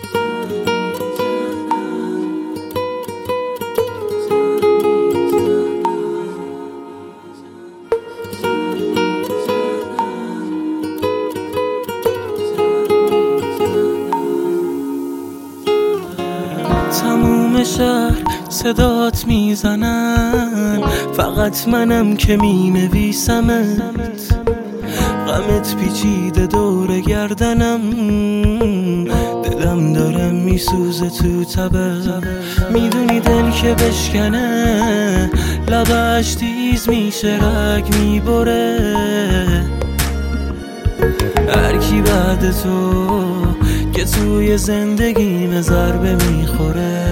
تموم شهر صدات میزنن، فقط منم که مینویسمت. غمت پیچیده دور گردنم، دلم داره میسوزه تو تبه. میدونی دل که بشکنه لبش تیز میشه، رگ میبره. هرکی بعد تو که توی زندگیم ضربه میخوره.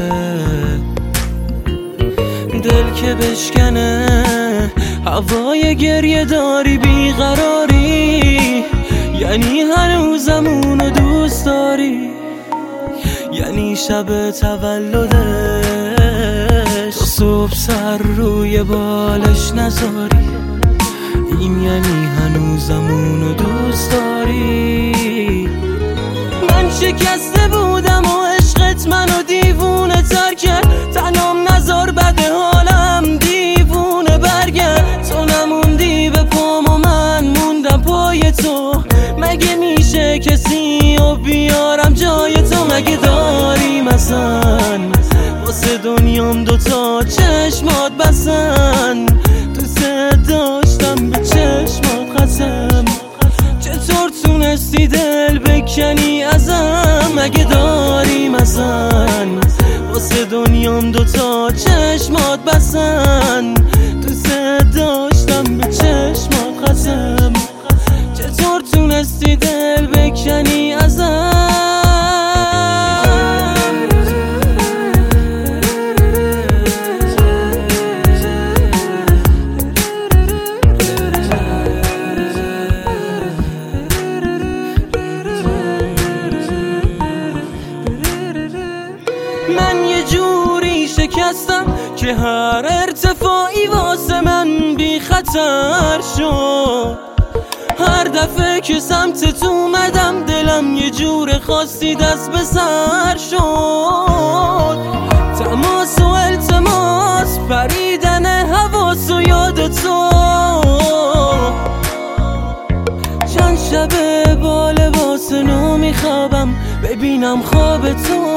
دل که بشکنه هوای گریه داری بیقراری، یعنی هنوزم اونو دوست داری، یعنی شب تولدش تو صبح سر روی بالش نذاری، این یعنی هنوزم اونو دوست داری. من شکسته بودم و عشقت منو دیوونه تر کرد، تنام نذار بد حالم دیوونه برگرد. تو نموندی به پام و من موندم پای تو، مگه میشه کسی و بیارم جای تو؟ مگه داریم اصلا واسه دنیام دوتا چشمات بسن؟ دوست داشتم به چشمات ختم، چطور تونستی دل بکنی ازم؟ مگه داریم اصلا واسه دنیام دوتا چشمات بسن؟ دوست داشتم به چشمات ختم، چطور تونستی دل بکنی ازم؟ من یه جوری شکستم که هر ارتفاعی واسه من بی خطر شد. هر دفعه که سمتت اومدم دلم یه جور خاصی دست به سر شد. تماس و التماس، پریدن حواس و یاد تو، چند شبه با لباس نو میخوابم ببینم خواب تو.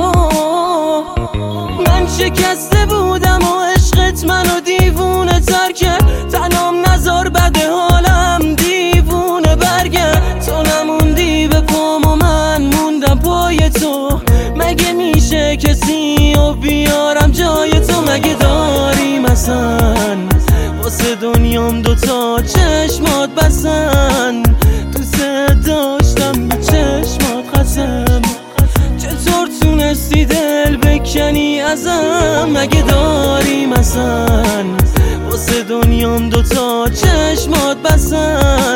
من شکسته بودم و عشقت منو دیوونه تر کرد، تنام نذار بد حالم دیوونه برگرد. تو نموندی به پام و من موندم پای تو، مگه میشه کسی و بیارم جای تو؟ مگه داریم اصلا واسه دنیام دوتا چشمات بسن؟ دوست داشتم به چشمات ختم، چطور تونستی دل بکنی ازم؟ مگه داریم اصلا واسه دنیام دوتا چشمات بسن؟ دوست داشتم به چشمات ختم، چطور تونستی دل بکنی ازم؟ مگه داریم اصلا واسه دنیام دوتا چشمات بسن؟